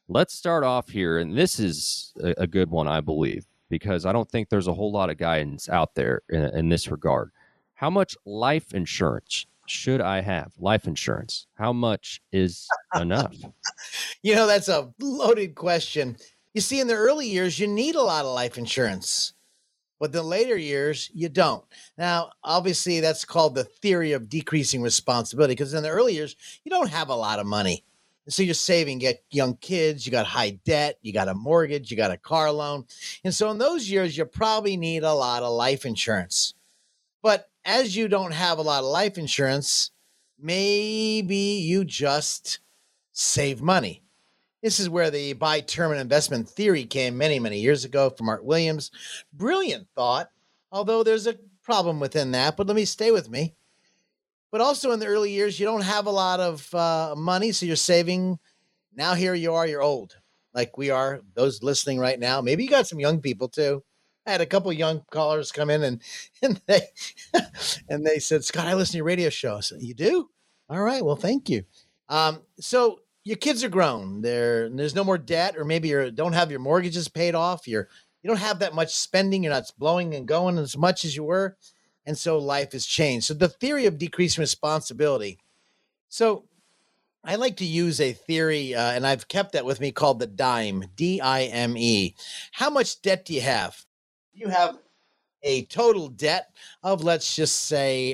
Let's start off here, and this is a good one, I believe, because I don't think there's a whole lot of guidance out there in this regard. How much life insurance should I have? Life insurance. How much is enough? That's a loaded question. You see, in the early years, you need a lot of life insurance, but the later years, you don't. Now, obviously, that's called the theory of decreasing responsibility, because in the early years, you don't have a lot of money. So you're saving, you get young kids, you got high debt, you got a mortgage, you got a car loan. And so in those years, you probably need a lot of life insurance. But as you don't have a lot of life insurance, maybe you just save money. This is where the buy term and investment theory came many, many years ago from Art Williams. Brilliant thought, although there's a problem within that, but let me stay with me. But also in the early years, you don't have a lot of money, so you're saving. Now here you are, you're old, like we are, those listening right now. Maybe you got some young people too. I had a couple of young callers come in and they and they said, Scott, I listen to your radio show. I said, you do? All right, well, thank you. So your kids are grown. There's no more debt, or maybe you don't have your mortgages paid off. You don't have that much spending. You're not blowing and going as much as you were. And so life has changed. So the theory of decreasing responsibility. So I like to use a theory, and I've kept that with me, called the DIME, D-I-M-E. How much debt do you have? You have a total debt of, let's just say,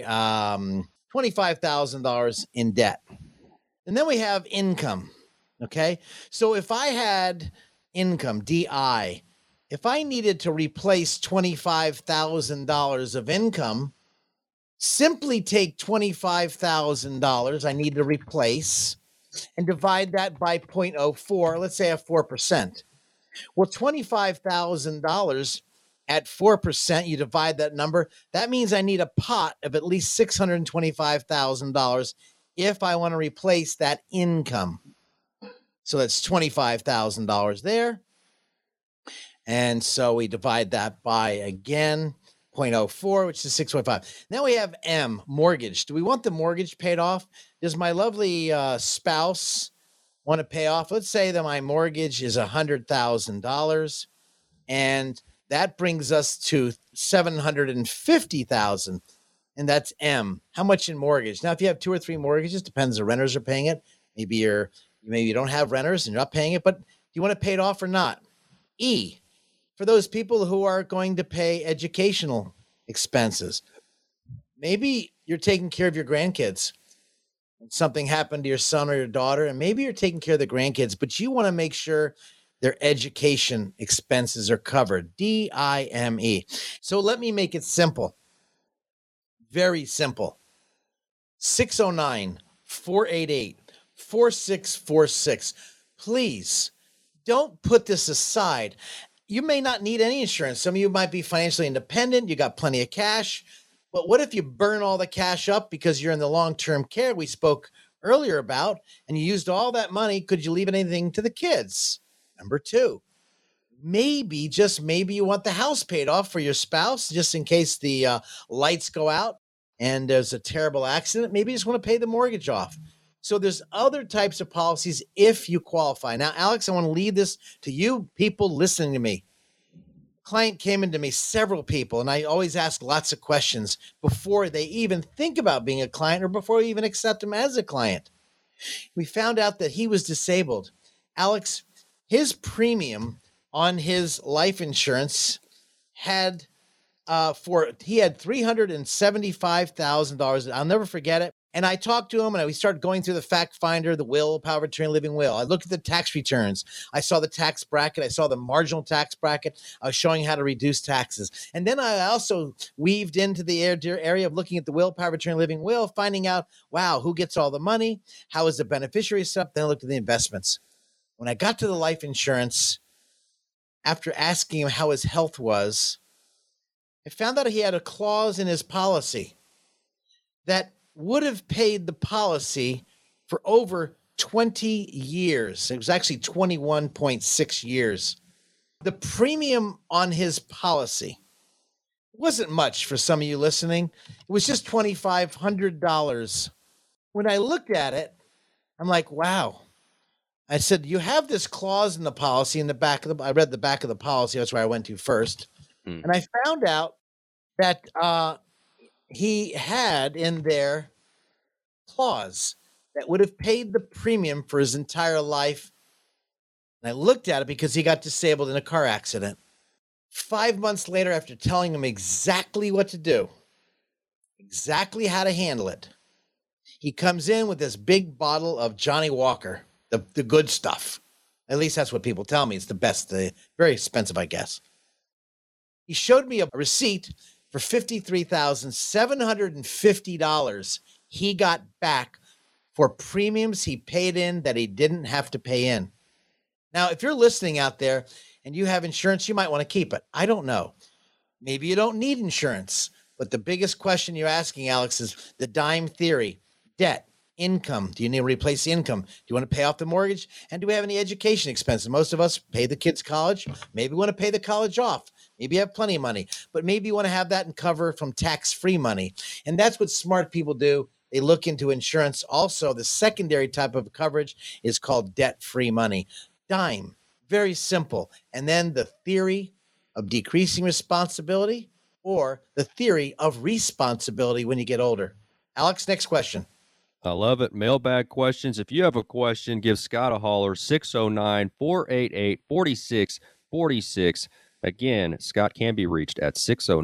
$25,000 in debt. And then we have income, okay? So if I had income, D-I, if I needed to replace $25,000 of income, simply take $25,000 I need to replace and divide that by 0.04. Let's say at 4%. Well, $25,000 at 4%, you divide that number. That means I need a pot of at least $625,000 if I want to replace that income. So that's $25,000 there. And so we divide that by, again, 0.04, which is 6.5. Now we have M, mortgage. Do we want the mortgage paid off? Does my lovely spouse want to pay off? Let's say that my mortgage is $100,000, and that brings us to $750,000, and that's M. How much in mortgage? Now, if you have 2 or 3 mortgages, depends. The renters are paying it. Maybe you don't have renters and you're not paying it, but do you want to pay it off or not? E, for those people who are going to pay educational expenses. Maybe you're taking care of your grandkids. Something happened to your son or your daughter, and maybe you're taking care of the grandkids, but you want to make sure their education expenses are covered. D-I-M-E. So let me make it simple. Very simple. 609-488-4646. Please don't put this aside. You may not need any insurance. Some of you might be financially independent. You got plenty of cash. But what if you burn all the cash up because you're in the long-term care we spoke earlier about, and you used all that money? Could you leave anything to the kids? Number 2, maybe, just maybe, you want the house paid off for your spouse, just in case the lights go out and there's a terrible accident. Maybe you just want to pay the mortgage off. So there's other types of policies if you qualify. Now, Alex, I want to leave this to you people listening to me. Client came into me, several people, and I always ask lots of questions before they even think about being a client or before we even accept them as a client. We found out that he was disabled. Alex, his premium on his life insurance had he had $375,000. I'll never forget it. And I talked to him, and we started going through the fact finder, the will, power of attorney, living will. I looked at the tax returns. I saw the tax bracket. I saw the marginal tax bracket. I was showing how to reduce taxes. And then I also weaved into the area of looking at the will, power of attorney, living will, finding out, wow, who gets all the money? How is the beneficiary set up? Then I looked at the investments. When I got to the life insurance, after asking him how his health was, I found out he had a clause in his policy that would have paid the policy for over 20 years. It was actually 21.6 years. The premium on his policy wasn't much for some of you listening. It was just $2,500. When I looked at it, I'm like, wow, I said, you have this clause in the policy in the back of I read the back of the policy. That's where I went to first. And I found out that he had in there clause that would have paid the premium for his entire life. And I looked at it because he got disabled in a car accident. 5 months later, after telling him exactly what to do, exactly how to handle it, he comes in with this big bottle of Johnny Walker, the good stuff. At least that's what people tell me. It's the best, very expensive, I guess. He showed me a receipt for $53,750 he got back for premiums he paid in that he didn't have to pay in. Now, if you're listening out there and you have insurance, you might want to keep it. I don't know. Maybe you don't need insurance. But the biggest question you're asking, Alex, is the dime theory. Debt, income. Do you need to replace the income? Do you want to pay off the mortgage? And do we have any education expenses? Most of us pay the kids' college. Maybe we want to pay the college off. Maybe you have plenty of money. But maybe you want to have that and cover from tax-free money. And that's what smart people do. They look into insurance. Also, the secondary type of coverage is called debt-free money. Dime. Very simple. And then the theory of decreasing responsibility or the theory of responsibility when you get older. Alex, next question. I love it. Mailbag questions. If you have a question, give Scott a holler, 609-488-4646. Again, Scott can be reached at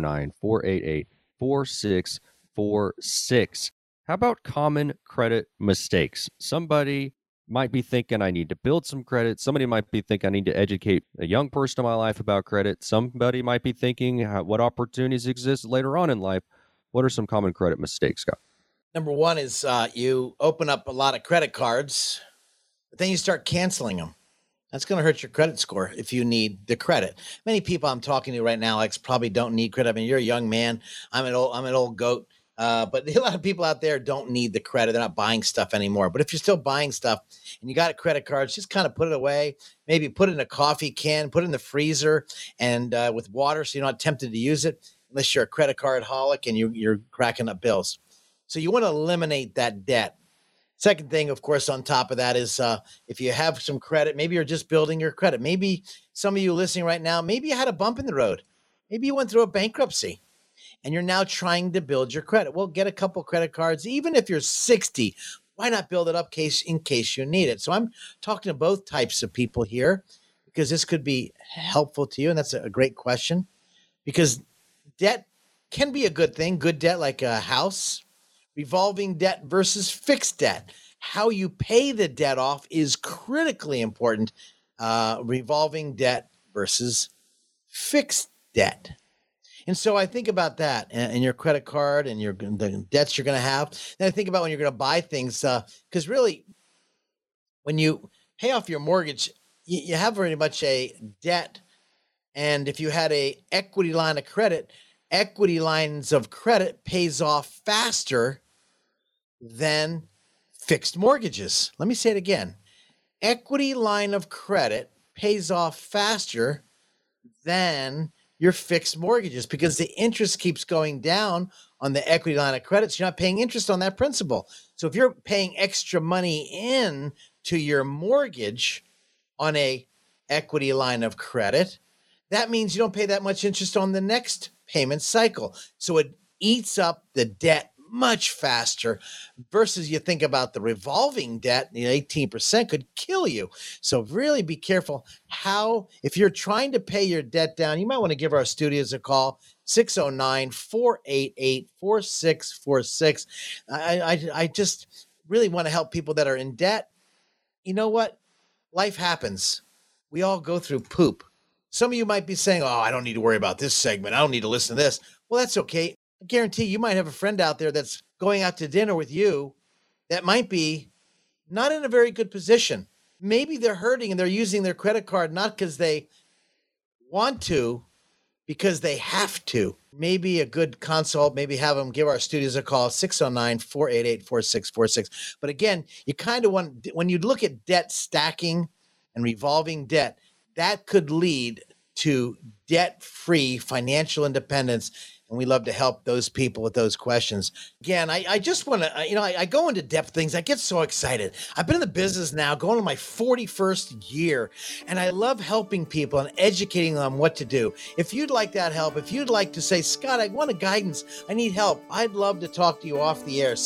609-488-4646. How about common credit mistakes? Somebody might be thinking I need to build some credit. Somebody might be thinking I need to educate a young person in my life about credit. Somebody might be thinking what opportunities exist later on in life. What are some common credit mistakes, Scott? Number one is you open up a lot of credit cards, but then you start canceling them. That's going to hurt your credit score if you need the credit. Many people I'm talking to right now, Alex, probably don't need credit. I mean, you're a young man. I'm an old goat. But a lot of people out there don't need the credit. They're not buying stuff anymore. But if you're still buying stuff and you got credit cards, just kind of put it away. Maybe put it in a coffee can, put it in the freezer and with water so you're not tempted to use it unless you're a credit card holic and you're cracking up bills. So you want to eliminate that debt. Second thing, of course, on top of that is if you have some credit, maybe you're just building your credit. Maybe some of you listening right now, maybe you had a bump in the road. Maybe you went through a bankruptcy and you're now trying to build your credit. Well, get a couple credit cards. Even if you're 60, why not build it up in case you need it? So I'm talking to both types of people here because this could be helpful to you. And that's a great question because debt can be a good thing. Good debt like a house. Revolving debt versus fixed debt. How you pay the debt off is critically important. Revolving debt versus fixed debt. And so I think about that and your credit card and the debts you're going to have. Then I think about when you're going to buy things because really when you pay off your mortgage, you have very much a debt. And if you had a equity line of credit, equity lines of credit pays off faster than fixed mortgages. Let me say it again. Equity line of credit pays off faster than your fixed mortgages because the interest keeps going down on the equity line of credit. So you're not paying interest on that principal. So if you're paying extra money in to your mortgage on a equity line of credit, that means you don't pay that much interest on the next payment cycle. So it eats up the debt much faster versus you think about the revolving debt, 18% could kill you. So really be careful if you're trying to pay your debt down, you might want to give our studios a call, 609-488-4646. I just really want to help people that are in debt. You know what? Life happens. We all go through poop. Some of you might be saying, I don't need to worry about this segment. I don't need to listen to this. Well, that's okay. I guarantee you might have a friend out there that's going out to dinner with you that might be not in a very good position. Maybe they're hurting and they're using their credit card not because they want to, because they have to. Maybe a good consult, maybe have them give our studios a call, 609-488-4646. But again, you kind of want, when you look at debt stacking and revolving debt, that could lead to debt-free financial independence. And we love to help those people with those questions. Again, I just want to, I go into depth things. I get so excited. I've been in the business now going to my 41st year, and I love helping people and educating them on what to do. If you'd like that help, if you'd like to say, Scott, I want a guidance, I need help, I'd love to talk to you off the air.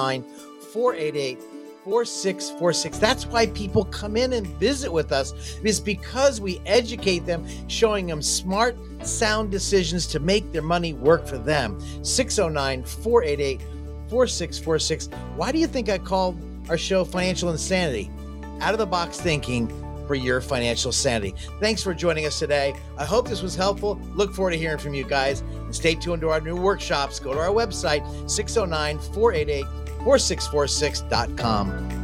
609-488-4646. That's why people come in and visit with us, is because we educate them, showing them smart, sound decisions to make their money work for them. 609-488-4646. Why do you think I called our show Financial Insanity? Out of the box thinking for your financial sanity. Thanks for joining us today. I hope this was helpful. Look forward to hearing from you guys. And stay tuned to our new workshops. Go to our website, 609-488-4646.com.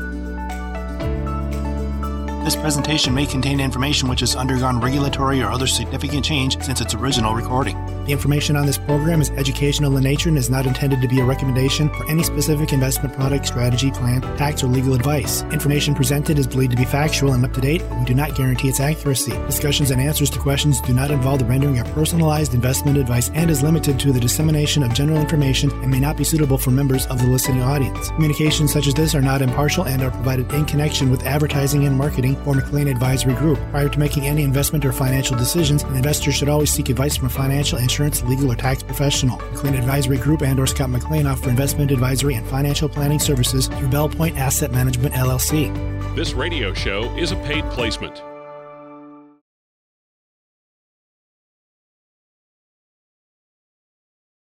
This presentation may contain information which has undergone regulatory or other significant change since its original recording. The information on this program is educational in nature and is not intended to be a recommendation for any specific investment product, strategy, plan, tax, or legal advice. Information presented is believed to be factual and up to date, but we do not guarantee its accuracy. Discussions and answers to questions do not involve the rendering of personalized investment advice and is limited to the dissemination of general information and may not be suitable for members of the listening audience. Communications such as this are not impartial and are provided in connection with advertising and marketing or McLean Advisory Group. Prior to making any investment or financial decisions, an investor should always seek advice from a financial, insurance, legal, or tax professional. McLean Advisory Group and or Scott McLean offer investment advisory and financial planning services through Bell Point Asset Management, LLC. This radio show is a paid placement.